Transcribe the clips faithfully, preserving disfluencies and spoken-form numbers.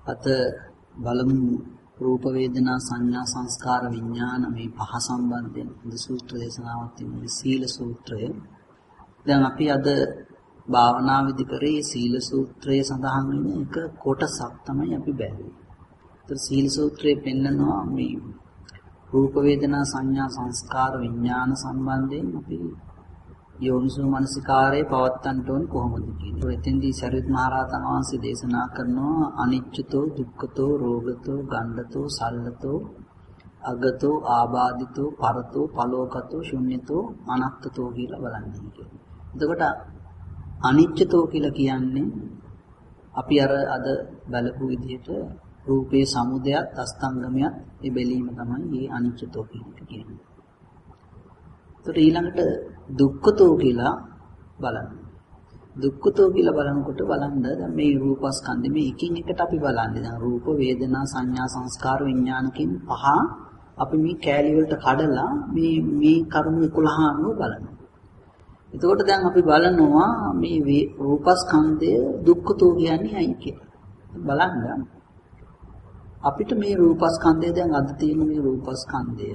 අත බලමු රූප වේදනා සංඥා සංස්කාර විඥාන මේ පහ සම්බන්ධයෙන් හොඳ සූත්‍ර දේශනාවක් තියෙනවා සීල සූත්‍රය. දැන් අපි අද භාවනා විදි කරේ සීල සූත්‍රයේ සඳහන් වෙන එක කොටසක් තමයි අපි බැලුවේ. ඒතර සීල සූත්‍රයේ පෙන්නනවා මේ රූප වේදනා සංඥා සංස්කාර විඥාන සම්බන්ධයෙන් අපි යෝනිසෝ මනසිකාරයේ පවත්තන්ට ඕන කොහොමද කියන්නේ. ඒ එතෙන්දී සරියුත් මහ රහතන් වහන්සේ දේශනා කරනවා අනිච්චතෝ දුක්ඛතෝ රෝගතෝ ගණ්ඩතෝ සල්ලතෝ අගතෝ ආබාධිතෝ පරතෝ පලෝකතෝ ශුන්‍යතෝ අනත්තතෝ කියලා බලන්නේ කියලා. එතකොට අනිච්චතෝ කියලා කියන්නේ අපි අර අද බලපු විදිහට රූපේ සමුදයත් අස්තංගමයක් ඒ බැලීම තමයි මේ අනිච්චතෝ කියන්නේ. ඒතර ඊළඟට දුක්ඛතෝ කියලා බලන්න. දුක්ඛතෝ කියලා බලනකොට බලන්න දැන් මේ රූපස්කන්ධෙ මේ එකින් එකට අපි බලන්නේ. දැන් රූප වේදනා සංඥා සංස්කාර විඥාන කියන පහ අපි මේ කැලි වලට කඩලා මේ මේ කරුණු එකොළහ අනුව බලනවා. එතකොට දැන් අපි බලනවා මේ රූපස්කන්ධය දුක්ඛතෝ කියන්නේ අයි කියලා. බලන්න අපිට මේ රූපස්කන්ධය දැන් අද තියෙන මේ රූපස්කන්ධය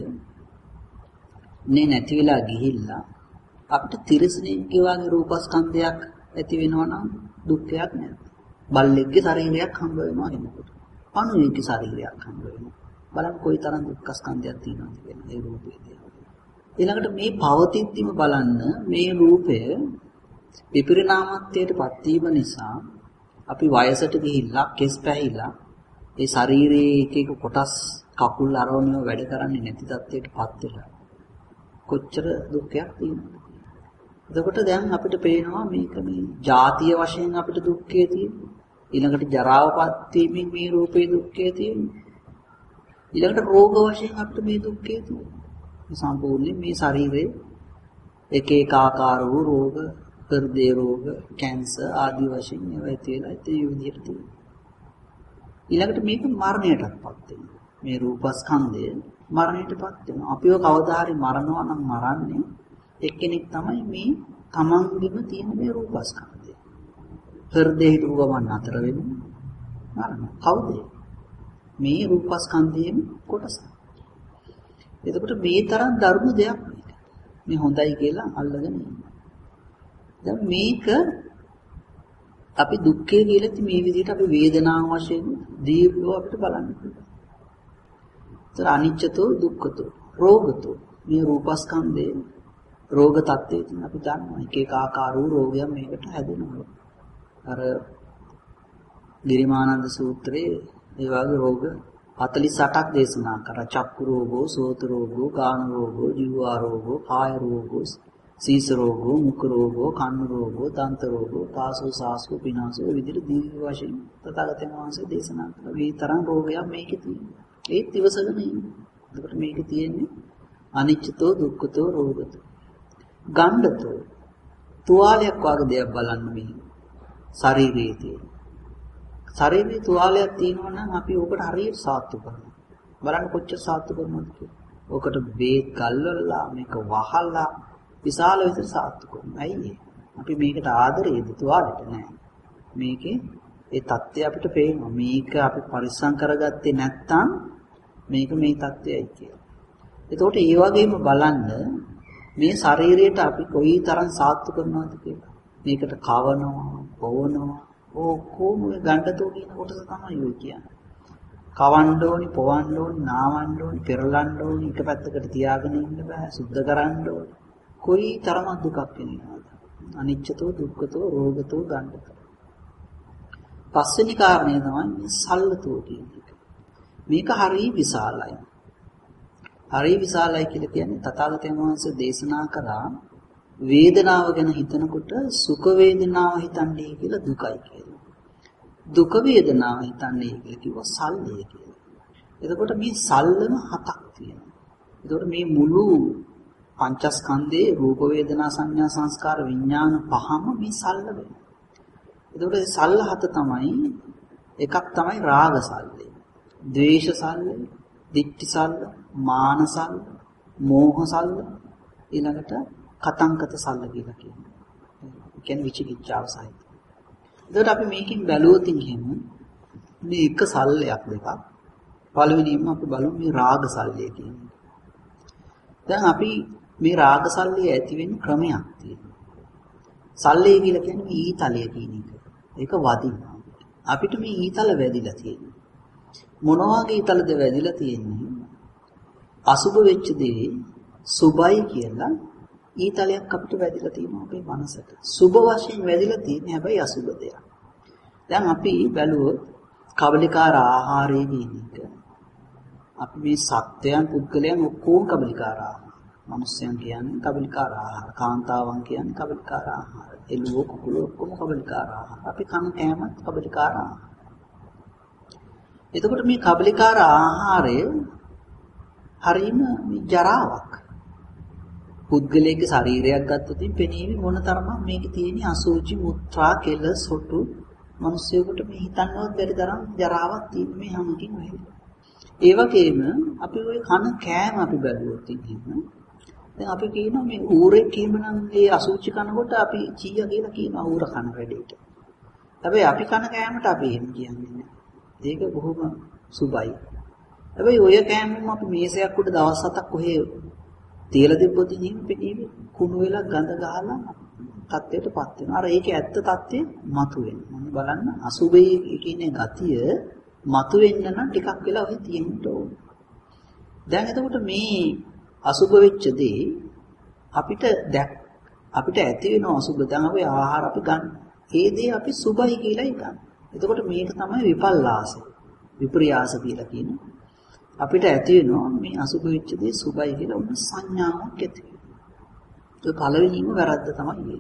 නේ නැති වෙලා ගිහිල්ලා අපිට තිරසනෙක්ගේ වගේ රූපස්කන්ධයක් ඇති වෙනවා නම් දුක්ඛයක් නෑ. බල්ලෙක්ගේ ශරීරයක් හම්බ වෙනවා එනකොට. අනුන්ගේ ශරීරයක් හම්බ වෙනවා. බලන්න කොයි තරම් දුක්ඛස්කන්ධයක් තියෙනවද කියලා ඒ රූපේදී. ඊළඟට මේ පවතිද්දිම බලන්න මේ රූපය විපරිණාමත්වයටපත් වීම නිසා අපි වයසට ගිහිල්ලා කෙස් පැහිලා ඒ ශරීරයේ එක එක කොටස් කකුල් අරවනව වැඩ කරන්නේ නැති තත්ත්වයටපත් වෙලා කොච්චර දුක්ඛයක් තියෙනවද. එතකොට දැන් අපිට පේනවා මේක මේ ජාතිය වශයෙන් අපිට දුක්ඛය තියෙනවා. ඊළඟට ජරාවපත් වීමෙන් මේ රූපේ දුක්ඛය තියෙනවා. ඊළඟට රෝග වශයෙන් අපිට මේ දුක්ඛය තියෙනවා. සම්පූර්ණයෙන් මේ ශරීරයේ එක එක ආකාර වූ රෝග, හෘද රෝග, කැන්සර් ආදී වශයෙන් ඒවා තියෙලා ඒ විදිහට තියෙනවා. ඊළඟට මේක මරණයටපත් වෙනවා. මේ රූපස්කන්ධය මරණයටපත් වෙනවා. අපිව කවදා හරි මරනවා නම් මරන්නේ එක්කෙනෙක් තමයි මේ තමන්ගෙම තියෙන මේ රූපස්කන්ධය. හෘදේ හිටපු ගමන් අතර වෙන්නේ මරණ. කවුද? මේ රූපස්කන්ධයේම කොටස. එතකොට මේ තරම් දරුණු දෙයක් මේක. මේ හොඳයි කියලා අල්ලගෙන ඉන්නවා. දැන් මේක අපි දුක්ඛය කියලා මේ විදිහට අපි වේදනාව වශයෙන් දීර්ඝව අපිට බලන්න පුළුවන්. ඒතර අනිච්චතෝ දුක්ඛතෝ රෝගතෝ මේ රූපස්කන්ධයේ රෝග තත්ත්වයෙන් අපි දන්නවා එක එක ආකාර වූ රෝගයන් මේකට හැදෙනවා. අර ගිරිමානන්ද සූත්‍රයේ ඒ වගේ රෝග හතළිස් අටක් දේශනා කරා. චක්කු රෝගෝ, සෝත රෝගෝ, ගාන රෝගෝ, ජීවා රෝගෝ, කාය රෝගෝ, සීස රෝගෝ, මුඛ රෝගෝ, කන්න රෝගෝ, දන්ත රෝගෝ, පාසෝ සාසෝ පිනාසෝ විදිහට දීර්ඝ වශයෙන් තථාගතයන් වහන්සේ දේශනා කළා. මේ තරම් රෝගයක් මේකේ තියෙනවා. ඒත් ඉවසගෙන ඉන්නේ. එතකොට මේකේ තියෙන්නේ අනිච්චතෝ දුක්ඛතෝ රෝගතෝ. ගණ්ඩතෝ තුවාලයක් වගේ දෙයක් බලන්න මේ ශරීරයේ තියෙන. ශරීරයේ තුවාලයක් තියෙනවා නම් අපි ඕකට හරියට සාත්තු කරනවා. බලන්න කොච්චර සාත්තු කරනවද කියලා. ඕකට බේත් ගල්වලා මේක වහලා විශාල විදිහට සාත්තු කරනවා. ඇයි අපි මේකට ආදරේද තුවාලෙට නෑ. මේකේ ඒ தත්ත්වය අපිට පේනවා. මේක අපි පරිස්සම් කරගත්තේ නැත්නම් මේක මේ தත්ත්වයයි කියලා. එතකොට ඒ වගේම බලන්න මේ ශරීරයට අපි කොයි තරම් සාත්තු කරනවද කියලා. මේකට කවනවා, පොවනවා, ඔක්කොම ගණ්ඩතෝ කියන කොටස තමයි ඔය කියන්නේ. කවන්න ඕනි, පොවන්න ඕනි, නාවන්න ඕනි, පෙරලන්න ඕනි, එක පැත්තකට තියාගෙන ඉන්න බෑ, සුද්ධ කරන්න ඕනි. කොයි තරම් දුකක් වෙනවද? අනිච්චතෝ, දුක්ඛතෝ, රෝගතෝ, ගණ්ඩතෝ. පස්වෙනි කාරණය තමයි සල්ලතෝ කියන එක. මේක හරිය විශාලයි. හරිය විශාලයි කියලා කියන්නේ තථාගතයන් වහන්සේ දේශනා කරා වේදනාව ගැන හිතනකොට සුඛ වේදනාව හිතන්නේ කියලා දුකයි කියලා. දුක වේදනාව හිතන්නේ කියලා කිව්වා සල්ලය කියලා. එතකොට මේ සල්ලම හතක් තියෙනවා. එතකොට මේ මුළු පංචස්කන්ධේ රූප වේදනා සංඥා සංස්කාර විඥාන පහම මේ සල්ල වෙනවා. එතකොට මේ සල්ල හත තමයි එකක් තමයි රාග සල්ලේ, ද්වේෂ සල්ලේ, දිට්ඨි සල්ල, මාන සල්ල, මෝහ සල්ල, ඊළඟට කතංකත සල්ල කියලා කියනවා. ඒ කියන්නේ විචිකිච්ඡාව සහිත. එතකොට අපි මේකෙන් බැලුවොත් එහෙම මේ එක සල්ලයක් දෙකක්. පළවෙනිම අපි බලමු මේ රාග සල්ලය කියන්නේ. දැන් අපි මේ රාග සල්ලය ඇති වෙන ක්‍රමයක් තියෙනවා. සල්ලය කියලා කියන්නේ මේ ඊතලය කියන එක. ඒක වදිනවා. අපිට මේ ඊතල වැදිලා තියෙනවා. මොන වගේ ඊතලද වැදිලා තියෙන්නේ? අසුබ වෙච්ච දේ සුබයි කියලා ඊතලයක් අපිට වැදිලා තියෙනවා අපේ මනසට. සුබ වශයෙන් වැදිලා තියෙන්නේ හැබැයි අසුබ දෙයක්. දැන් අපි බැලුවොත් කබලිකාර ආහාරය කියන එක. අපි මේ සත්‍යයන් පුද්ගලයන් ඔක්කොම කබලිකාර ආහාර. මනුස්සයන් කියන්නේ කබලිකාර ආහාර. කාන්තාවන් කියන්නේ කබලිකාර ආහාර. එළුවෝ කුකුළෝ ඔක්කොම කබලිකාර ආහාර. අපි කන කෑමත් කබලිකාර ආහාර. එතකොට මේ කබලිකාර ආහාරය හරීම ජරාවක්. පුද්ගලයේ ශරීරයක් ගත්තොත් පෙනීවි මොන තරමක් මේකේ තියෙන අසුචි මුත්‍රා කෙල සොටු මිනිස්සුන්ට මේ හිතන්නවත් බැරි තරම් ජරාවක් තියෙන මේ හැමකින් වෙන්නේ. ඒ වගේම අපි ওই කන කෑම අපි බැලුවොත් ඉතින් දැන් අපි කියනවා මේ ඌරේ කීමනම් මේ අසුචි කනකොට අපි චීයා කියලා කියනවා ඌර කන වැඩේට. හැබැයි අපි කන කෑමට අපි එහෙම කියන්නේ නැහැ. ඒක බොහොම සුබයි. හැබැයි ඔය කෑමෙන් අපි මේසයක් උඩ දවස් හතක් කොහේ තියලා තිබ්බොත් ඉතින් පිටිවි කුණු වෙලා ගඳ ගහලා තත්ත්වයටපත් වෙනවා. අර ඒකේ ඇත්ත තත්ත්වය මතුවෙනවා. මම බලන්න අසුබේ කියන ගතිය මතුවෙන්න නම් ටිකක් වෙලා ඔහි තියෙන්න ඕන. දැන් එතකොට මේ අසුබ වෙච්ච දේ අපිට දැක් අපිට ඇති වෙන අසුබ දැන් අපි ආහාර අපි ගන්න. ඒ දේ අපි සුබයි කියලායි ගන්න. එතකොට මේක තමයි විපල්ලාසය. විප්‍රියාස කියලා කියන්නේ. අපිට ඇති වෙනවා මේ අසුබ වෙච්ච දේ සුබයි කියලා උන සංඥාවක් ඇති වෙනවා. ඒ පළවෙනිම වැරද්ද තමයි මේක.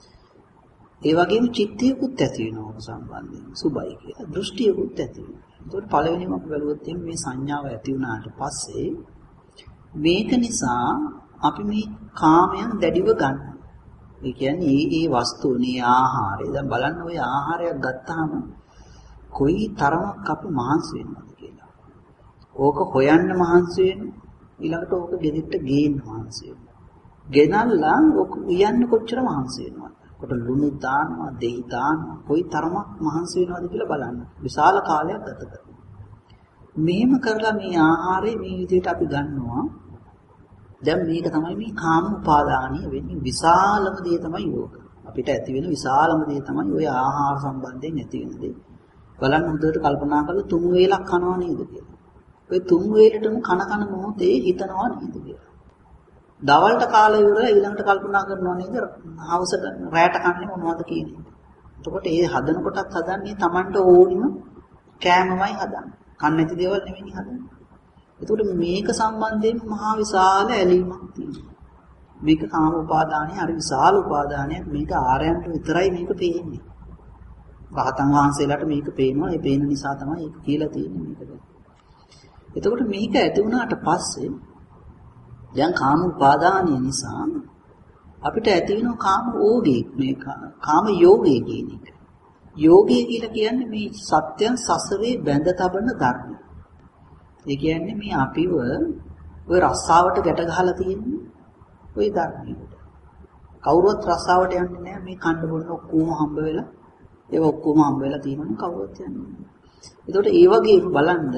ඒ වගේම චිත්තයකුත් ඇති වෙනවා සම්බන්ධයෙන් සුබයි කියලා. දෘෂ්ටියකුත් ඇති වෙනවා. ඒකට පළවෙනිම අපි බලුවොත් මේ සංඥාව ඇති වුණාට පස්සේ මේක නිසා අපි මේ කාමයන් දැඩිව ගන්නවා. ඒ කියන්නේ මේ මේ වස්තුනේ ආහාරය. දැන් බලන්න ඔය ආහාරයක් ගත්තාම කොයි තරමක් අපි මහන්සි වෙනවද කියලා. ඕක හොයන්න මහන්සි වෙනවා. ඊළඟට ඕක ගෙදෙට්ට ගේන්න මහන්සි වෙනවා. ගෙනල්ලා ඕක උයන්න කොච්චර මහන්සි වෙනවද? කොට ලුණු දානවා, දෙහි දානවා. කොයි තරමක් මහන්සි වෙනවද කියලා බලන්න. විශාල කාලයක් ගත කරනවා. මෙහෙම කරලා මේ ආහාරය මේ විදිහට අපි ගන්නවා. දැන් මේක තමයි මේ කාම උපාදානිය වෙන්නේ. විශාලම දේ තමයි යෝග. අපිට ඇති වෙන විශාලම දේ තමයි ওই ආහාර සම්බන්ධයෙන් ඇති වෙන දේ. බලන්න හොඳට කල්පනා කරලා තුන් වේලක් කනවා නේද කියලා. ඔය තුන් වේලටම කන කන මොහොතේ හිතනවා නේද කියලා. දවල්ට කාලය ඉවරලා ඊළඟට කල්පනා කරනවා නේද? හවසට රැයට කන්නේ මොනවද කියන්නේ. එතකොට ඒ හදන කොටත් හදන්නේ Tamanට ඕනිම කෑමමයි හදන්නේ. කන්න නැති දේවල් නෙවෙයි හදන්නේ. එතකොට මේක සම්බන්ධයෙන් මහා විශාල ඇලීමක් තියෙනවා. මේක කාම උපාදානය හරි විශාල උපාදානයක්. මේක ආරයන්ට විතරයි මේක පේන්නේ. රහතන් වහන්සේලාට මේක පේනවා. ඒ පේන නිසා තමයි ඒක කියලා තියෙන්නේ මේකද. එතකොට මේක ඇති වුණාට පස්සේ දැන් කාම උපාදානය නිසා අපිට ඇති වෙන කාම ඕගේ මේ කාම යෝගය කියන එක. යෝගය කියලා කියන්නේ මේ සත්‍යයන් සසරේ බැඳ තබන ධර්ම. ඒ කියන්නේ මේ අපිව ওই රස්සාවට ගැට ගහලා තියෙන්නේ ওই ධර්මයට. කවුරුවත් රස්සාවට යන්නේ නැහැ මේ කන්න බොන්න ඔක්කොම හම්බ වෙලා ඒක ඔක්කොම හම්බ වෙලා තියෙනවනේ කවුරුවත් යන්නේ නැහැ. ඒකට ඒ වගේ බලන්න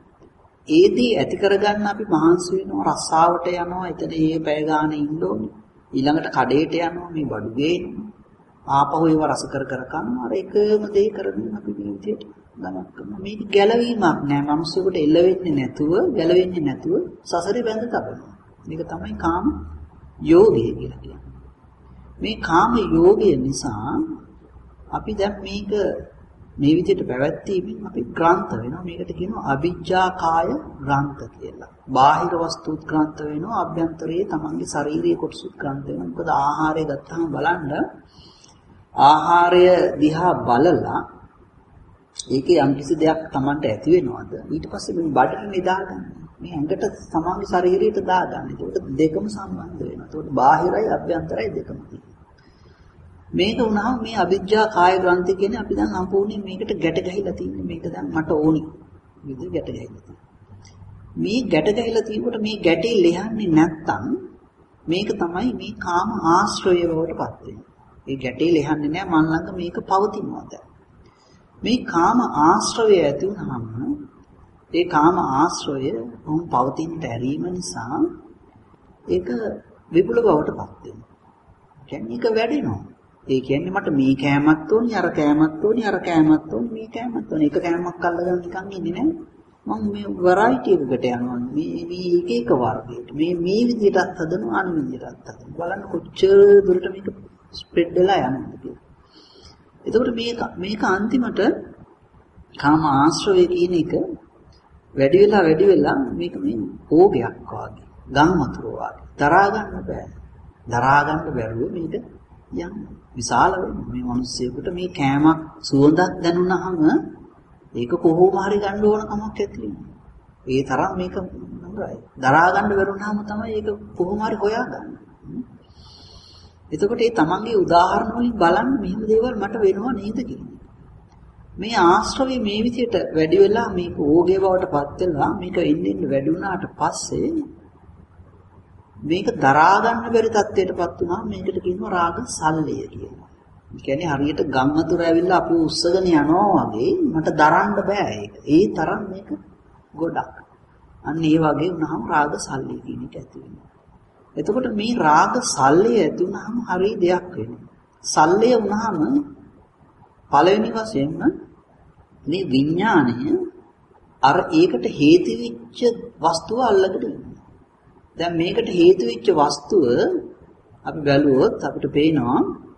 ඒදී ඇති කරගන්න අපි මහන්සි වෙනවා රස්සාවට යනවා එතන ඒ පැය ගානේ ඉන්න ඕනේ. ඊළඟට කඩේට යනවා මේ බඩු ගේනවා. ආපහු ඒව රස කර කර කනවා. අර එකම දේ කරගෙන අපි මේ විදිහට ගමන් කරනවා. මේක ගැලවීමක් නෑ. මිනිස්සුන්ට එල්ල වෙන්නේ නැතුව, ගැලවෙන්නේ නැතුව සසරේ බැඳ තබනවා. මේක තමයි කාම යෝගය කියලා කියන්නේ. මේ කාම යෝගය නිසා අපි දැන් මේක මේ විදිහට පැවැත්වීමෙන් අපි ග්‍රන්ථ වෙනවා. මේකට කියනවා අවිජ්ජා කාය ග්‍රන්ථ කියලා. බාහිර වස්තුත් ග්‍රන්ථ වෙනවා. අභ්‍යන්තරයේ තමන්ගේ ශාරීරික කොටසුත් ග්‍රන්ථ වෙනවා. මොකද ආහාරය ගත්තාම බලන්න ආහාරය දිහා බලලා ඒකේ යම්කිසි දෙයක් තමන්ට ඇති වෙනවද ඊට පස්සේ මේ බඩට නිදාගන්න. මේ ඇඟට තමන්ගේ ශරීරයට දාගන්න. ඒකට දෙකම සම්බන්ධ වෙනවා. ඒකට බාහිරයි අභ්‍යන්තරයි දෙකම තියෙනවා. මේක වුණාම මේ අවිජ්ජා කාය ග්‍රන්ථි කියන්නේ අපි දැන් සම්පූර්ණයෙන් මේකට ගැට ගැහිලා තියෙන්නේ. මේක දැන් මට ඕනි. විදිහ ගැට ගැහිලා තියෙනවා. මේ ගැට ගැහිලා තියෙනකොට මේ ගැටේ ලෙහන්නේ නැත්තම් මේක තමයි මේ කාම ආශ්‍රය බවට පත් වෙන්නේ. මේ ගැටේ ලෙහන්නේ නැහැ මන් ළඟ මේක පවතිනවා දැන්. මේ කාම ආශ්‍රවය ඇති වුනහම ඒ කාම ආශ්‍රවය උන් පවතින තැරීම නිසා ඒක විපුල බවට පත් වෙනවා. කියන්නේ ඒක වැඩෙනවා. ඒ කියන්නේ මට මේ කෑමක් ඕනි, අර කෑමක් ඕනි, අර කෑමක් ඕනි, මේ කෑමක් ඕනි. එක කෑමක් අල්ලගෙන නිකන් ඉන්නේ නැහැ. මම මේ වෙරයිටි එකකට යනවා. මේ මේ එක එක වර්ගයකට. මේ මේ විදිහටත් හදනවා, අනිත් විදිහටත් හදනවා. බලන්න කොච්චර දුරට මේක ස්ප්‍රෙඩ් වෙලා යනවද කියලා. එතකොට මේක මේක අන්තිමට කාම ආශ්‍රවය කියන එක වැඩි වෙලා වැඩි වෙලා මේක මේ ඕගයක් වගේ, ගම් වතුර වගේ. දරා ගන්න බෑ. දරා ගන්න බැරුව මේක යන්නේ. විශාල වෙනවා. මේ මිනිස්සුෙකුට මේ කෑමක් සුවඳක් දැනුණාම ඒක කොහොම හරි ගන්න ඕන කමක් ඇති වෙනවා. ඒ තරම් මේක නරයි. දරා ගන්න බැරුණාම තමයි ඒක කොහොම හරි හොයාගන්නේ. එතකොට මේ තමන්ගේ උදාහරණ වලින් බලන්න මෙහෙම දේවල් මට වෙනවා නේද කියන්නේ. මේ ආශ්‍රවය මේ විදිහට වැඩි වෙලා මේක ඕගේ බවට පත් වෙලා මේක ඉන්න ඉන්න වැඩි වුණාට පස්සේ මේක දරා ගන්න බැරි තත්ත්වයටපත් වුණා. මේකට කියනවා රාග සල්ලය කියලා. ඒ කියන්නේ හරියට ගම් වතුර ඇවිල්ලා අපි උස්සගෙන යනවා වගේ මට දරන්න බෑ ඒක. ඒ තරම් මේක ගොඩක්. අන්න ඒ වගේ වුණාම රාග සල්ලය කියන එක ඇති වෙනවා. එතකොට මේ රාග සල්ලය ඇති වුණාම හරි දෙයක් වෙනවා. සල්ලය වුණාම පළවෙනි වශයෙන්ම මේ විඥාණය අර ඒකට හේතු වෙච්ච වස්තුව අල්ලගෙන ඉන්නවා. දැන් මේකට හේතු වෙච්ච වස්තුව අපි බැලුවොත් අපිට පේනවා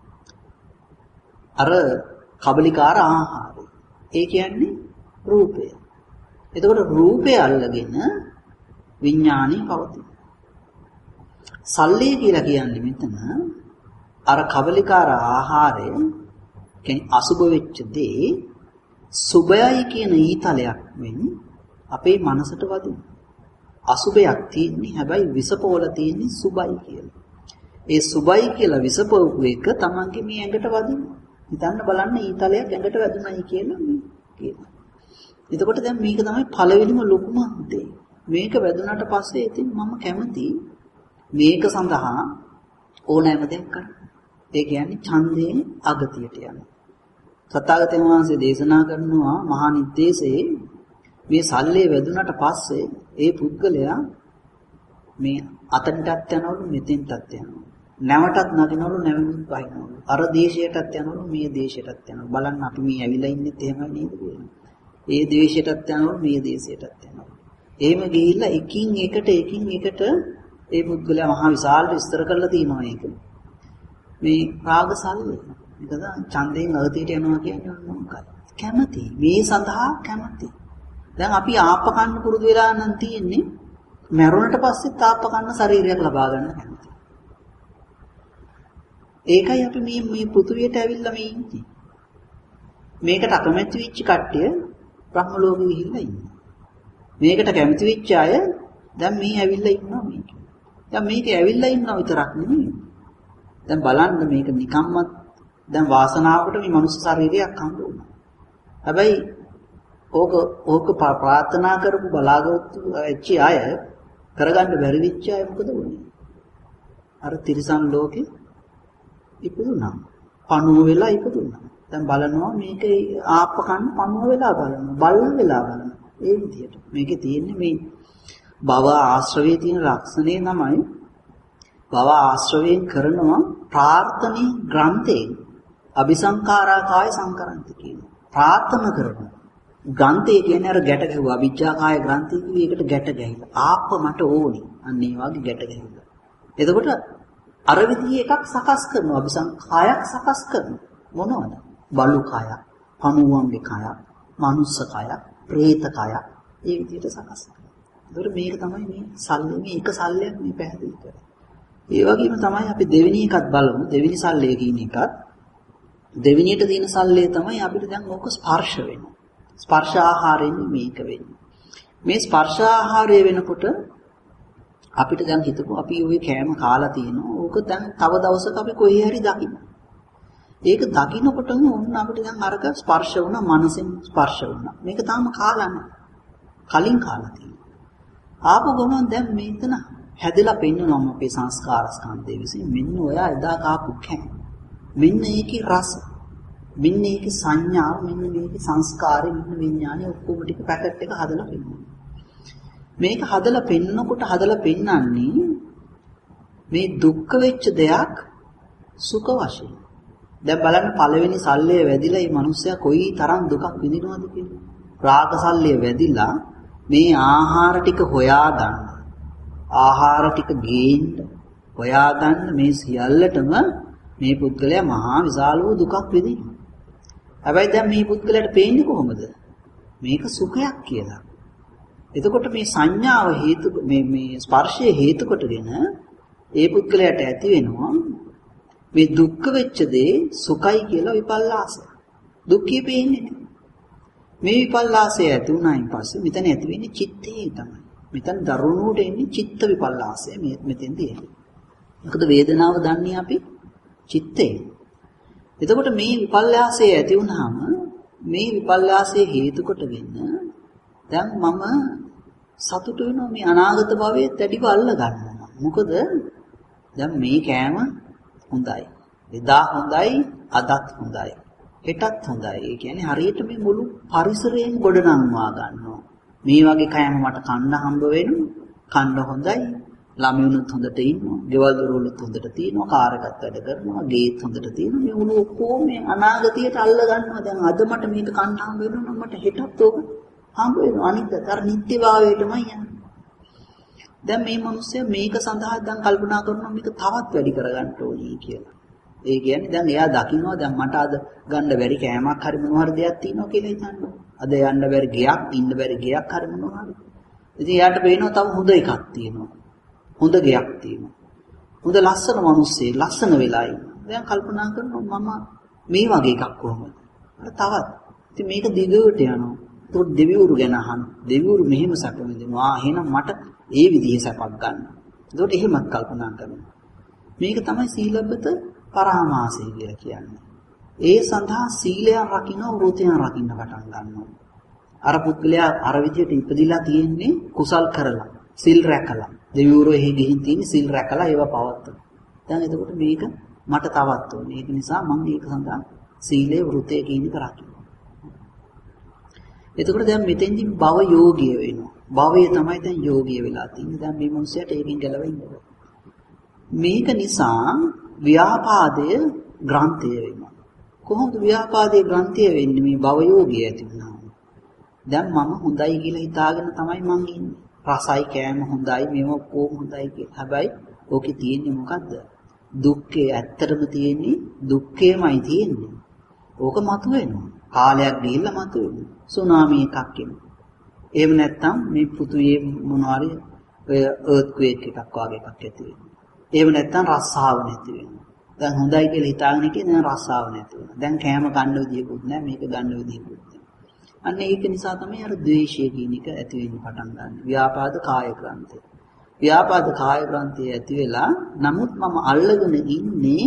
අර කබලිකාර ආහාරය. ඒ කියන්නේ රූපය. එතකොට රූපය අල්ලගෙන විඥාණය පවතින. සල්ලි කියලා කියන්නේ මෙතන අර කබලිකාර ආහාරය කියන්නේ අසුබ වෙච්ච දේ සුබයයි කියන ඊතලයක් වෙන අපේ මනසට වදින. අසුබයක් තියෙන්නේ හැබැයි විසපෝල තියෙන්නේ සුබයි කියලා. ඒ සුබයි කියලා විසපෝපු එක තමන්ගේ මේ ඇඟට වදිනවා. හිතන්න බලන්න ඊතලයක් ඇඟට වැදුනයි කියලා මේ කියනවා. එතකොට දැන් මේක තමයි පළවෙනිම ලොකුම දේ. මේක වැදුනට පස්සේ ඉතින් මම කැමති මේක සඳහා ඕනෑම දෙයක් කරන්න. ඒ කියන්නේ ඡන්දයෙන් අගතියට යනවා. සත්‍යාගතයන් වහන්සේ දේශනා කරනවා මහා නිද්දේශයේ මේ සල්ලේ වැදුනට පස්සේ ඒ පුද්ගලයා මේ අතටත් යනවලු මෙතෙන්ටත් යනවා. නැවටත් නගිනවලු නැවෙනුත් වහිනවලු. අර දේශයටත් යනවලු මේ දේශයටත් යනවා. බලන්න අපි මේ ඇවිල්ලා ඉන්නෙත් එහෙමයි නේද කියලා. ඒ දේශයටත් යනවලු මේ දේශයටත් යනවා. එහෙම ගිහිල්ලා එකින් එකට එකින් එකට ඒ පුද්ගලයා මහා විශාල විස්තර කරලා තියෙනවා ඒක. මේ රාග සල්ලේ. ඒක තමයි ඡන්දයෙන් අගතියට යනවා කියන්නේ මොකක්ද? කැමැති. මේ සඳහා කැමැති. දැන් අපි ආප්ප කන්න පුරුදු වෙලා නම් තියෙන්නේ මැරුණට පස්සෙත් ආප්ප කන්න ශරීරයක් ලබා ගන්න කැමති. ඒකයි අපි මේ මේ පෘථුවියට ඇවිල්ලා මේ ඉන්නේ. මේකට අකමැති වෙච්ච කට්ටිය බ්‍රහ්ම ලෝකෙ ගිහිල්ලා ඉන්නේ. මේකට කැමති වෙච්ච අය දැන් මේ ඇවිල්ලා ඉන්නවා මේක. දැන් මේක ඇවිල්ලා ඉන්නවා විතරක් නෙමෙයි. දැන් බලන්න මේක නිකම්මත් දැන් වාසනාවකට මේ මනුස්ස ශරීරයක් හම්බ වුණා. හැබැයි ඕක ඕක ප්‍රාර්ථනා කරපු බලාපොරොත්තු වෙච්ච අය කරගන්න බැරි වෙච්ච අය මොකද වුනේ? අර තිරිසන් ලෝකේ ඉපදුනා. පණුව වෙලා ඉපදුනා. දැන් බලනවා මේක ආප්ප කන්න පණුව වෙලා බලනවා. බල්ල වෙලා බලනවා. ඒ විදිහට. මේකේ තියෙන්නේ මේ භව ආශ්‍රවයේ තියෙන ලක්ෂණය තමයි භව ආශ්‍රවයෙන් කරනවා ප්‍රාර්ථනී ග්‍රන්ථයෙන් අபிසංකාරා කාය සංකරන්ති කියනවා. ප්‍රාර්ථනා කරනවා. ග්‍රන්ථය කියන්නේ අර ගැට ගැහුවා. අවිජ්ජා කාය ග්‍රන්ථය කිව්වේ ඒකට ගැට ගැහිලා. ආප්ප මට ඕනි. අන්න ඒ වගේ ගැට ගැහිලා. එතකොට අර විදිහේ එකක් සකස් කරනවා. අபிසංකාරයක් සකස් කරනවා. මොනවද? බලු කාය, පණුවන්ගේ කාය, මනුස්ස කාය, പ്രേත කාය. ඒ විදිහට සකස් කරනවා. එතකොට මේක තමයි මේ සල්ලේ මේ එක සල්ලයක් මේ පැහැදිලි කරන්නේ. ඒ වගේම තමයි අපි දෙවෙනි එකත් බලමු. දෙවෙනි සල්ලේ කියන එකත් දෙවෙනියට තියෙන සල්ලේ තමයි අපිට දැන් ඕක ස්පර්ශ වෙනවා. ස්පර්ශ ආහාරයෙන් මේක වෙන්නේ. මේ ස්පර්ශ ආහාරය වෙනකොට අපිට දැන් හිතමු අපි ওই කෑම කාලා තියෙනවා. ඕක දැන් තව දවසක අපි කොහේ හරි දකින්න. ඒක දකින්නකොටම ඕන්න අපිට දැන් අරක ස්පර්ශ වුණා, මනසෙන් ස්පර්ශ වුණා. මේක තාම කාලා නැහැ. කලින් කාලා තියෙනවා. ආපු ගමන් දැන් මේතන හැදලා පෙන්නනවා අපේ සංස්කාර ස්කන්ධය විසින්. මෙන්න ඔයා එදා කාපු කෑම. මෙන්න ඒකේ රස. මෙන්න මේකේ සංඥාව, මෙන්න මේකේ සංස්කාරය, මෙන්න විඥානය ඔක්කොම ටික පැකට් එක හදලා පෙන්නනවා. මේක හදලා පෙන්නකොට හදලා පෙන්නන්නේ මේ දුක්ඛ වෙච්ච දෙයක් සුඛ වශයෙන්. දැන් බලන්න පළවෙනි සල්ලේ වැදිලා මේ මිනිස්සයා කොයි තරම් දුකක් විඳිනවද කියලා. රාග සල්ලේ වැදිලා මේ ආහාර ටික හොයාගන්න. ආහාර ටික ගේන්න හොයාගන්න මේ සියල්ලටම මේ පුද්ගලයා මහා විශාල වූ දුකක් විඳිනවා. හැබැයි දැන් මේ පුද්ගලයාට පේන්නේ කොහොමද? මේක සුඛයක් කියලා. එතකොට මේ සංඥාව හේතු මේ මේ ස්පර්ශය හේතු කොටගෙන ඒ පුද්ගලයාට ඇති වෙනවා මේ දුක්ඛ වෙච්ච දේ සුඛයි කියලා විපල්ලාසය. දුක්ඛය පේන්නේ නැහැ. මේ විපල්ලාසය ඇති වුණායින් පස්සේ මෙතන ඇති වෙන්නේ චිත්තේ තමයි. මෙතන දරුණුවට එන්නේ චිත්ත විපල්ලාසය මෙතෙන්දී එන්නේ. මොකද වේදනාව දන්නේ අපි චිත්තේ. එතකොට මේ විපල්ලාසය ඇති වුණාම මේ විපල්ලාසයේ හේතු කොටගෙන දැන් මම සතුට වෙනවා මේ අනාගත භවයේ දැඩිව අල්ල ගන්නවා. මොකද දැන් මේ කෑම හොඳයි. එදා හොඳයි, අදත් හොඳයි. හෙටත් හොඳයි. ඒ කියන්නේ හරියට මේ මුළු පරිසරයෙන් ගොඩනංවා ගන්නවා. මේ වගේ කෑම මට කන්න හම්බ වෙනවා. කන්න හොඳයි. ළමයිනුත් හොඳට ඉන්නවා. ගෙවල් දොරවලුත් හොඳට තියෙනවා. කාර් එකත් වැඩ කරනවා. ගේත් හොඳට තියෙනවා. මේ මුළු ඔක්කොම මේ අනාගතයට අල්ල ගන්නවා. දැන් අද මට මේක කන්න හම්බ වෙනවා නම් මට හෙටත් ඕක හම්බ වෙනවා. අනිත් අතර නිත්‍යභාවයටමයි යන්නේ. දැන් මේ මිනිස්සයා මේක සඳහා දැන් කල්පනා කරනවා මේක තවත් වැඩි කරගන්න ඕනේ කියලා. ඒ කියන්නේ දැන් එයා දකින්නවා දැන් මට අද ගන්න බැරි කෑමක් හරි මොනවා හරි දෙයක් තියෙනවා කියලා හිතනවා. අද යන්න බැරි ගෙයක්, ඉන්න බැරි ගෙයක් හරි මොනවා හරි. ඉතින් එයාට පේනවා තව හොඳ එකක් තියෙනවා. හොඳ ගෙයක් තියෙනවා. හොඳ ලස්සන මිනිස්සේ ලස්සන වෙලා ඉන්නවා. දැන් කල්පනා කරනවා මම මේ වගේ එකක් කොහොමද? අර තවත්. ඉතින් මේක දිගට යනවා. ඒත් දෙවිවරු ගැන අහන. දෙවිවරු මෙහෙම සැප විඳිනවා. ආ එහෙනම් මට ඒ විදිහේ සැපක් ගන්න. ඒකට එහෙමත් කල්පනා කරනවා. මේක තමයි සීලබ්බත පරාමාසය කියලා කියන්නේ. ඒ සඳහා සීලය රකින්න වෘතයන් රකින්න පටන් ගන්නවා. අර පුද්ගලයා අර විදිහට ඉපදිලා තියෙන්නේ කුසල් කරලා, සිල් රැකලා. දෙවිවරු එහි ගිහින් තියෙන්නේ සිල් රැකලා ඒව පවත්වන. දැන් එතකොට මේක මට තවත් ඕනේ. ඒක නිසා මම ඒක සඳහා සීලේ වෘතය කියන එක රකින්න. එතකොට දැන් මෙතෙන්දි භව යෝගිය වෙනවා. භවය තමයි දැන් යෝගිය වෙලා තියෙන්නේ. දැන් මේ මොහොතට ඒකෙන් ගැලවෙන්න ඕනේ. මේක නිසා ව්‍යාපාදය ග්‍රන්ථය වෙනවා. කොහොමද ව්‍යාපාදයේ ග්‍රන්ථය වෙන්නේ මේ භව යෝගිය ඇති වුණාම? දැන් මම හොඳයි කියලා හිතාගෙන තමයි මං ඉන්නේ. රසයි කෑම හොඳයි, මේව කොහොම හොඳයි කියලා. හැබැයි ඕකේ තියෙන්නේ මොකද්ද? දුක්ඛය ඇත්තටම තියෙන්නේ දුක්ඛයමයි තියෙන්නේ. ඕක මතුවෙනවා. කාලයක් ගිහිල්ලා මතුවෙනවා. සුනාමි එකක් එනවා. එහෙම නැත්නම් මේ පෘථුවියේ මොනවාරි ඔය earthquake එකක් වගේ එකක් ඇති වෙනවා. එහෙම නැත්නම් රස්සාව නැති වෙනවා. දැන් හොඳයි කියලා හිතාගෙන ඉන්නේ දැන් රස්සාව නැති වෙනවා. දැන් කෑම ගන්න විදියකුත් නැහැ, මේක ගන්න විදියකුත් නැහැ. අන්න ඒක නිසා තමයි අර ද්වේෂය කියන එක ඇති වෙන්න පටන් ගන්න. ව්‍යාපාද කාය ග්‍රන්ථය. ව්‍යාපාද කාය ග්‍රන්ථය ඇති වෙලා නමුත් මම අල්ලගෙන ඉන්නේ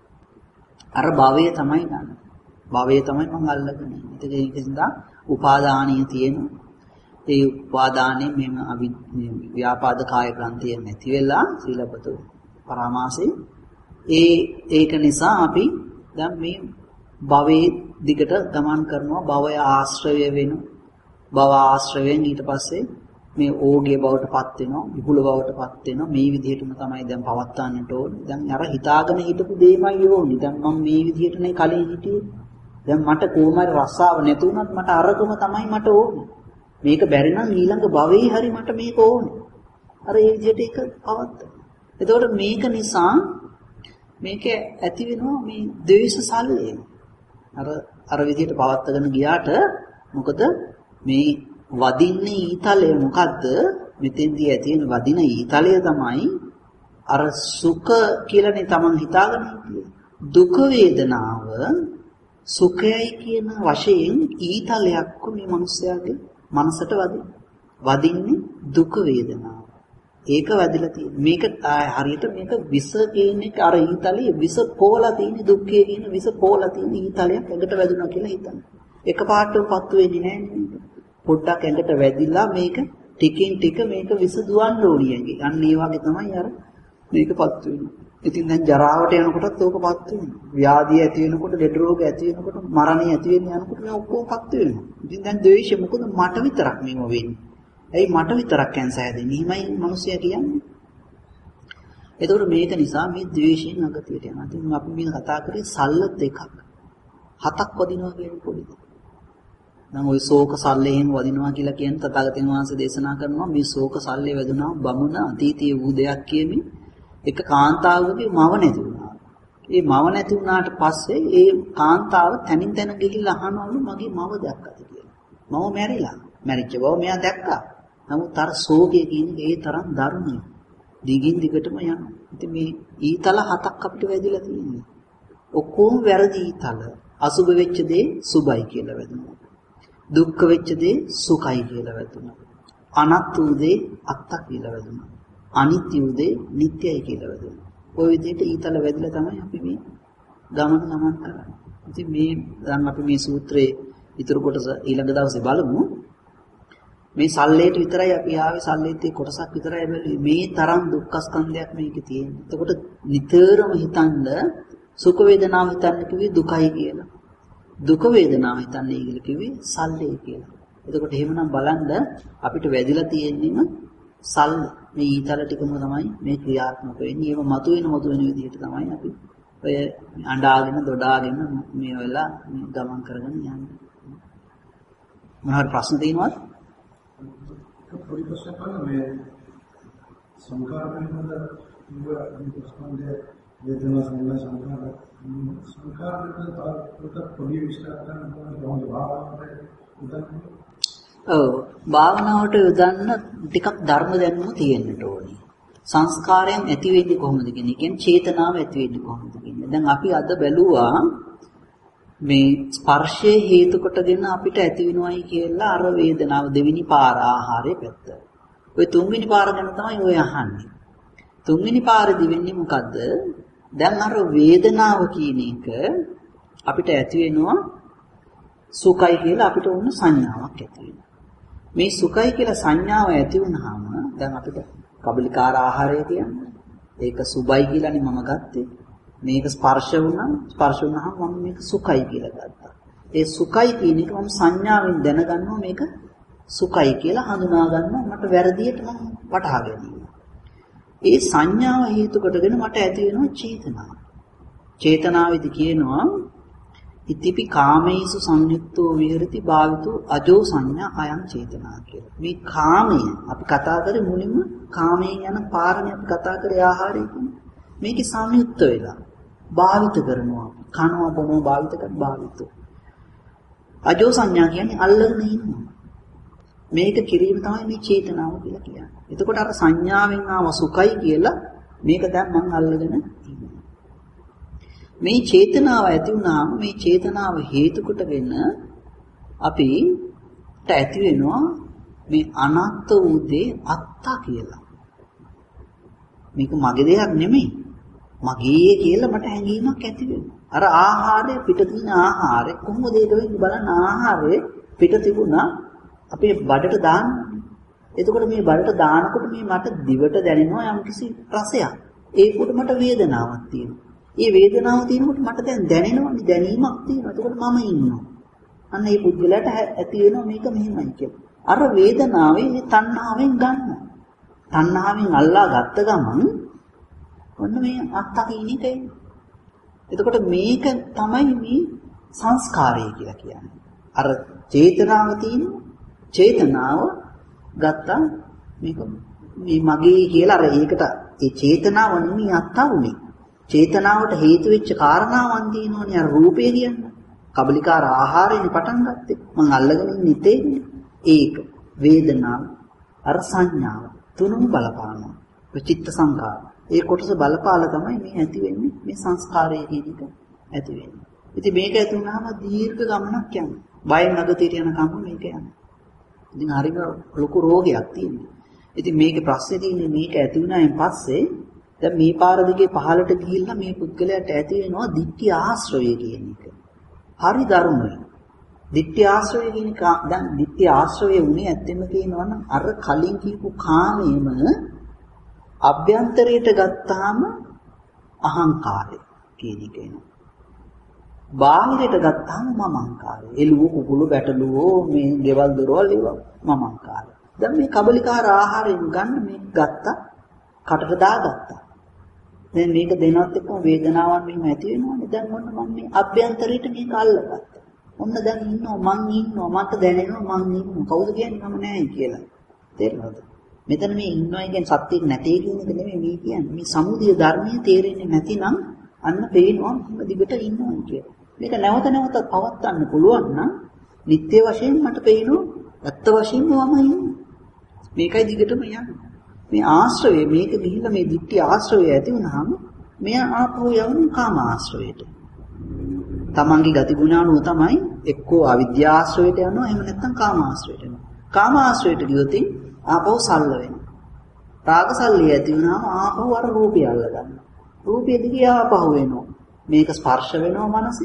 අර භවය තමයි ගන්න. භවය තමයි මම අල්ලගෙන ඉන්නේ. ඒක නිසා උපාදානිය තියෙනවා. ඒ උපාදානයේ මෙම අවි ව්‍යාපාද කාය ග්‍රන්ථය නැති වෙලා සීලබ්බත පරාමාසෙ ඒ ඒක නිසා අපි දැන් මේ භවයේ දිගට ගමන් කරනවා. භවය ආශ්‍රය වෙනවා. භව ආශ්‍රයෙන් ඊට පස්සේ මේ ඕගේ බවට පත් වෙනවා, විපුල බවට පත් වෙනවා. මේ විදිහටම තමයි දැන් පවත්වන්නට ඕනේ. දැන් අර හිතාගෙන හිටපු දෙයමයි ඕනේ. දැන් මම මේ විදිහටනේ කලින් හිටියේ. දැන් මට කොහොමද රස්සාව නැති වුණත් මට අරකම තමයි මට ඕනේ. මේක බැරි නම් ඊළඟ භවයේ හරි මට මේක ඕනේ. අර ඒ විදිහට ඒක පවත්ත. එතකොට මේක නිසා මේක ඇති වෙනවා මේ ද්වේෂ සල්ලේ. අර අර විදිහට පවත්වාගෙන ගියාට මොකද මේ වදින්නේ ඊතලය මොකද්ද? මෙතෙන්දී ඇති වෙන වදින ඊතලය තමයි අර සුඛ කියලානේ Taman හිතාගෙන ඉන්නේ. දුක වේදනාව සුඛයයි කියන වශයෙන් ඊතලයක් මේ මිනිස්යාගේ මනසට වදින. වදින්නේ දුක වේදනාව. ඒක වැදිලා තියෙන. මේක හරියට මේක විස කියන එක අර ඊතලයේ විස පොවලා තියෙන දුක්ඛයේ කියන විස පොවලා තියෙන ඊතලයක් ඇඟට වැදුනා කියලා හිතන්න. එකපාරටම පත්තු වෙන්නේ නැහැ නේද? පොඩ්ඩක් ඇඟට වැදිලා මේක ටිකින් ටික මේක විස දුවන්න ඕනියගේ. අන්න ඒ වගේ තමයි අර මේක පත්තු වෙන්නේ. ඉතින් දැන් ජරාවට යනකොටත් ඕකපත් වෙනවා. ව්‍යාධිය ඇති වෙනකොට, ලෙඩ රෝග ඇති වෙනකොට, මරණය ඇති වෙන යනකොට මේ ඔක්කොමපත් වෙනවා. ඉතින් දැන් ද්වේෂය මොකද මට විතරක් මේව වෙන්නේ? ඇයි මට විතරක් කැන්සර් හැදෙන්නේ? එහෙමයි මිනිස්සයා කියන්නේ. ඒතකොට මේක නිසා මේ ද්වේෂයෙන් අගතියට යනවා. ඉතින් අපි මේ කතා කරේ සල්ල දෙකක්. හතක් වදිනවා කියන්නේ පොඩිද? දැන් ওই ශෝක සල්ලයෙන් වදිනවා කියලා කියන තථාගතයන් වහන්සේ දේශනා කරනවා මේ ශෝක සල්ලේ වැදුනා බමුණ අතීතයේ වූ දෙයක් කියමින් එක කාන්තාවකගේ මව නැති වුණා. ඒ මව නැති වුණාට පස්සේ ඒ කාන්තාව තනින් තන ගිහිල්ලා අහනවලු මගේ මව දැක්කද කියලා. මව මැරිලා. මැරිච්ච බව මෙයා දැක්කා. නමුත් අර ශෝකය කියන එක ඒ තරම් දරුණුයි. දිගින් දිගටම යනවා. ඉතින් මේ ඊතල හතක් අපිට වැදිලා තියෙනවා. ඔක්කොම වැරදි ඊතල. අසුබ වෙච්ච දේ සුබයි කියලා වැදුනා. දුක්ඛ වෙච්ච දේ සුඛයි කියලා වැදුනා. අනත් වූ දේ අත්ත කියලා වැදුනා. අනිත්‍ය වූ දේ නිට්ටයයි කියලා වැදුනා. ඔය විදිහට ඊතල වැදිලා තමයි අපි මේ ගමන ගමන් කරන්නේ. ඉතින් මේ දැන් අපි මේ සූත්‍රයේ ඊතර කොටස ඊළඟ දවසේ බලමු. මේ සල්ලේට විතරයි අපි ආවේ සල්ලේත්තේ කොටසක් විතරයි බැලුවේ. මේ තරම් දුක්ඛ ස්කන්ධයක් මේකේ තියෙනවා. එතකොට නිතරම හිතන්න සුඛ වේදනාව හිතන්න කිව්වේ දුකයි කියලා. දුක වේදනාව හිතන්නේ කියලා කිව්වේ සල්ලේ කියලා. එතකොට එහෙමනම් බලන්න අපිට වැදිලා තියෙන්නේම සල් මේ ඊතල ටිකම තමයි මේ ක්‍රියාත්මක වෙන්නේ. ඒව මතුවෙන මතුවෙන විදිහට තමයි අපි ඔය අඬාගෙන දොඩාගෙන මේ වෙලා ගමන් කරගෙන යන්නේ. මොනවාරි ප්‍රශ්න තියෙනවද? පොඩි ප්‍රශ්නයක් ගන්න මේ සංකාර පිළිබඳ ඉව ස්කන්ධය වේදනා සංඥා සංකාර සංකාර පිළිබඳ පොඩි විස්තර කරන්න කොහොමද භාවනාවට උදාහරණ? ඔව් භාවනාවට යොදන්න ටිකක් ධර්ම දැනුම තියෙන්න ඕනේ. සංස්කාරයන් ඇති වෙන්නේ කොහොමද කියන්නේ? කියන්නේ චේතනාව ඇති වෙන්නේ කොහොමද කියන්නේ? දැන් අපි අද බැලුවා මේ ස්පර්ශයේ හේතු කොටගෙන අපිට ඇති වෙනවයි කියලා අර වේදනාව දෙවෙනි පාර ආහාරයේ පැත්ත. ඔය තුන්වෙනි පාර ගැන තමයි ඔය අහන්නේ. තුන්වෙනි පාරේදී වෙන්නේ මොකද්ද? දැන් අර වේදනාව කියන එක අපිට ඇති වෙනවා සුඛයි කියලා අපිට ඕන සංඥාවක් ඇති වෙනවා. මේ සුඛයි කියලා සංඥාව ඇති වුනහම දැන් අපිට කබලිකාර ආහාරය කියන්නේ ඒක සුබයි කියලානේ මම ගත්තේ. මේක ස්පර්ශ වුණා ස්පර්ශ වුණාම මම මේක සුඛයි කියලා ගත්තා. ඒ සුඛයි කියන එක මම සංඥාවෙන් දැනගන්නවා මේක සුඛයි කියලා හඳුනා ගන්නවා මට වැරදියට මම වටහා ගැනීම. ඒ සංඥාව හේතු කොටගෙන මට ඇති වෙනවා චේතනාව. චේතනාවේදී කියනවා ඉතිපි කාමේසු සංයුක්තෝ විහෙරති භාවිතෝ අජෝ සංඥා අයං චේතනා කියලා. මේ කාමය අපි කතා කරේ මුලින්ම කාමයෙන් යන පාරනේ අපි කතා කරේ ආහාරය කියන්නේ. මේකේ සංයුක්ත වෙලා භාවිත කරනවා. කනවා බොනවා භාවිත කරන භාවිත. අජෝ සංඥා කියන්නේ අල්ලගෙන ඉන්නවා. මේක කිරීම තමයි මේ චේතනාව කියලා කියන්නේ. එතකොට අර සංඥාවෙන් ආව සුඛයි කියලා මේක දැන් මම අල්ලගෙන ඉන්නවා. මේ චේතනාව ඇති වුණාම මේ චේතනාව හේතු කොටගෙන අපිට ඇති වෙනවා මේ අනත්ත වූ දේ අත්තා කියලා. මේක මගේ දෙයක් නෙමෙයි. මගේ කියලා මට හැඟීමක් ඇති වෙනවා. අර ආහාරය පිට තියෙන ආහාරය කොහොමද ඒක වෙන්නේ බලන්න ආහාරය පිට තිබුණා අපේ බඩට දාන්නේ. එතකොට මේ බඩට දානකොට මේ මට දිවට දැනෙනවා යම්කිසි රසයක්. ඒකට මට වේදනාවක් තියෙනවා. ඒ වේදනාව තියෙනකොට මට දැන් දැනෙනවනේ දැනීමක් තියෙනවා. එතකොට මම ඉන්නවා. අන්න ඒ පුද්ගලයාට ඇති වෙනවා මේක මෙහෙමයි කියලා. අර වේදනාවේ මේ තණ්හාවෙන් ගන්නවා. තණ්හාවෙන් අල්ලා ගත්ත ගමන් ඔන්න මේ අත්තකින් එකයි. එතකොට මේක තමයි මේ සංස්කාරය කියලා කියන්නේ. අර චේතනාව තියෙන චේතනාව ගත්තා මේක මේ මගේ කියලා අර ඒකට ඒ චේතනාව නෙමෙයි අත්තවුනේ. චේතනාවට හේතු වෙච්ච කාරණාවන් තියෙනවනේ අර රූපය කියන්නේ. කබලිකාර ආහාරයෙන් පටන් ගත්තේ. මං අල්ලගෙන ඉන්නේ තේන්නේ. ඒක වේදනාව අර සංඥාව තුනම බලපානවා. චිත්ත සංකාර. ඒ කොටස බලපාලා තමයි මේ ඇති වෙන්නේ මේ සංස්කාරය කියන එක ඇති වෙන්නේ. ඉතින් මේක ඇති වුණාම දීර්ඝ ගමනක් යනවා. බයෙන් අගතියට යන කම මේක යනවා. ඉතින් හරිම ලොකු රෝගයක් තියෙනවා. ඉතින් මේකේ ප්‍රශ්නේ තියෙන්නේ මේක ඇති වුණායින් පස්සේ දැන් මේ පාර දිගේ පහළට ගිහිල්ලා මේ පුද්ගලයාට ඇති වෙනවා ditthi ආශ්‍රය කියන එක. හරි දරුණුයි. ditthi ආශ්‍රය කියන එක දැන් ditthi ආශ්‍රය උනේ ඇත්තෙම කියනවනම් අර කලින් කියපු කාමයේම අභ්‍යන්තරයට ගත්තාම අහංකාරය කියන එක එනවා. බාහිරට ගත්තාම මමංකාරය. එළුව කුකුළු ගැටලුවෝ මේ ගෙවල් දොරවල් ඒවා මමංකාරය. දැන් මේ කබලිකාර ආහාරයෙන් ගන්න මේක ගත්තා කටට දාගත්තා. දැන් මේක දෙනවත් එක්කම වේදනාවක් මෙහෙම ඇති වෙනවනේ. දැන් ඔන්න මම මේ අභ්‍යන්තරයට මේක අල්ලගත්තා. ඔන්න දැන් ඉන්නවා මං ඉන්නවා මට දැනෙනවා මං ඉන්නවා. කවුද කියන්නේ මම නැහැ කියලා. තේරෙනවද? මෙතන මේ ඉන්නවයි කියන්නේ සත්‍යෙ නැtei කියන එක නෙමෙයි මේ කියන්නේ. මේ සමුදය ධර්මයේ තේරෙන්නේ නැතිනම් අන්න පේනවා මම දිගට ඉන්නවා කියලා. මේක නැවත නැවතත් පවත්වන්න පුළුවන් නම් නිත්‍ය වශයෙන් මට පේනවා ඇත්ත වශයෙන්ම මම ඉන්නේ. මේකයි දිගටම යන්නේ. මේ ආශ්‍රවය මේක ගිහිල්ලා මේ දික්ටි ආශ්‍රවය ඇති වුනහම මෙයා ආපහු යවන කාම ආශ්‍රවයට. තමන්ගේ ගති ගුණ අනුව තමයි එක්කෝ අවිද්‍යා ආශ්‍රවයට යනවා එහෙම නැත්නම් කාම ආශ්‍රවයට යනවා. කාම ආශ්‍රවයට ගියොත් ආපහු සල්ල වෙනවා. රාග සල්ලිය ඇති වුනහම ආපහු අර රූපය අල්ල ගන්නවා. රූපය දිගේ ආපහු වෙනවා. මේක ස්පර්ශ වෙනවා මනසේ.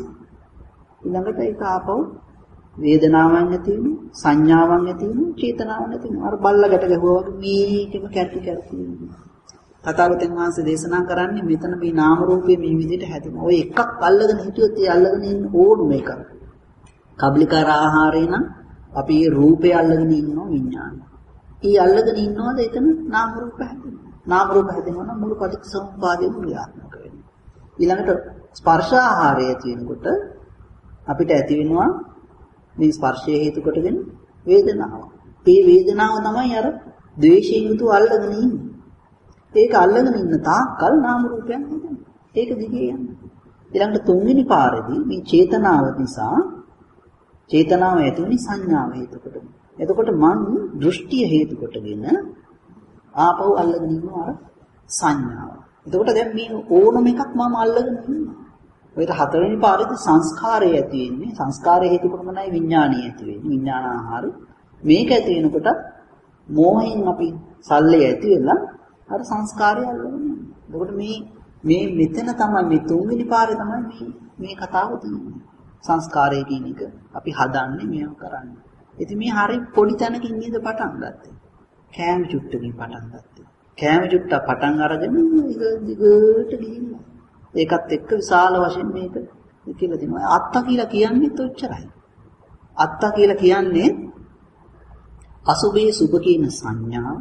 ඊළඟට ඒක ආපහු වේදනාවන් ඇති වෙනවා, සංඥාවන් ඇති වෙනවා, චේතනාවන් ඇති වෙනවා. අර බල්ල ගැට ගැහුවා වගේ මේකම කැටි කැටි වෙනවා. තථාගතයන් වහන්සේ දේශනා කරන්නේ මෙතන මේ නාම රූපයේ මේ විදිහට හැදෙනවා. ඔය එකක් අල්ලගෙන හිටියොත් ඒ අල්ලගෙන ඉන්න ඕනම එක. කබලිකාර ආහාරේ නම් අපි මේ රූපය අල්ලගෙන ඉන්නවා විඥානය. ඊ අල්ලගෙන ඉන්නවද එතන නාම රූප හැදෙනවා. නාම රූප හැදෙනවා නම් මුළු පටිච්චසමුප්පාදයම ක්‍රියාත්මක වෙනවා. ඊළඟට ස්පර්ශ ආහාරය ඇති වෙනකොට අපිට ඇති වෙනවා මේ ස්පර්ශය හේතු කොටගෙන වේදනාව. මේ වේදනාව තමයි අර ද්වේෂයෙන් යුතුව අල්ලගෙන ඉන්නේ. ඒක අල්ලගෙන ඉන්න තාක්කල් නාම රූපයන් හැදෙනවා. ඒක දිගේ යනවා. ඊළඟට තුන්වෙනි පාරේදී මේ චේතනාව නිසා චේතනාව ඇති වෙන්නේ සංඥාව හේතු කොටගෙන. එතකොට මන් දෘෂ්ටිය හේතු කොටගෙන ආපහු අල්ලගෙන ඉන්නවා අර සංඥාව. එතකොට දැන් මේ ඕනම එකක් මම අල්ලගෙන ඉන්නවා. ඔය හතරවෙනි පාරේදී සංස්කාරය ඇති වෙන්නේ සංස්කාරය හේතු කොටගෙනයි විඥාණය ඇති වෙන්නේ. විඥාන ආහාර මේක ඇති වෙනකොට මෝහයෙන් අපි සල්ලේ ඇති වෙලා අර සංස්කාරය අල්ලගෙන යනවා. එතකොට මේ මේ මෙතන තමයි මේ තුන්වෙනි පාරේ තමයි මේ මේ කතාව තියෙන්නේ. සංස්කාරය කියන එක අපි හදන්නේ මේව කරන්නේ. ඉතින් මේ හරිය පොඩි තැනකින් නේද පටන් ගත්තේ. කෑම චුට්ටකින් පටන් ගත්තේ. කෑම චුට්ට පටන් අරගෙන ඒක දිගට ගිහිල්ලා. ඒකත් එක්ක විශාල වශයෙන් මේක කියලා දෙනවා. අත්ත කියලා කියන්නේත් ඔච්චරයි. අත්ත කියලා කියන්නේ අසුභේ සුභ කියන සංඥාව.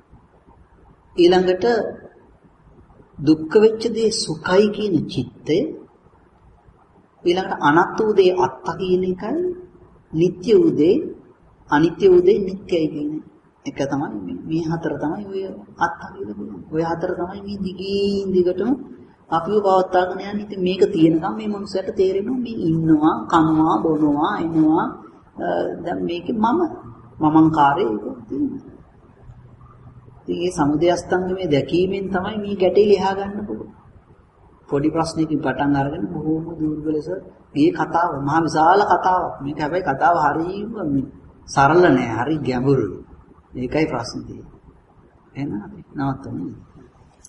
ඊළඟට දුක්ඛ වෙච්ච දේ සුඛයි කියන චිත්තය. ඊළඟට අනත්ත උදේ අත්ත කියන එකයි නිට්ටය උදේ අනිත්‍ය උදේ නිට්ටයයි කියන එක තමයි මේ මේ හතර තමයි ඔය අත්ත කියලා කියන්නේ. ඔය හතර තමයි මේ දිගින් දිගටම අපිව පවත්වාගෙන යන්නේ. ඉතින් මේක තියෙනකම් මේ මනුස්සයට තේරෙනවා මේ ඉන්නවා කනවා බොනවා එනවා දැන් මේකේ මම මමංකාරය ඒක තියෙනවා. ඉතින් මේ සමුදය අස්තංගමේ දැකීමෙන් තමයි මේ ගැටේ ලියා ගන්න පුළුවන්. පොඩි ප්‍රශ්නයකින් පටන් අරගෙන බොහෝම දුර්වල ලෙස මේ කතාව මහා විශාල කතාවක්. මේක හැබැයි කතාව හරියම සරල නෑ, හරි ගැඹුරුයි. මේකයි ප්‍රශ්නේ තියෙන්නේ. එහෙනම් අපි නවත්තමු.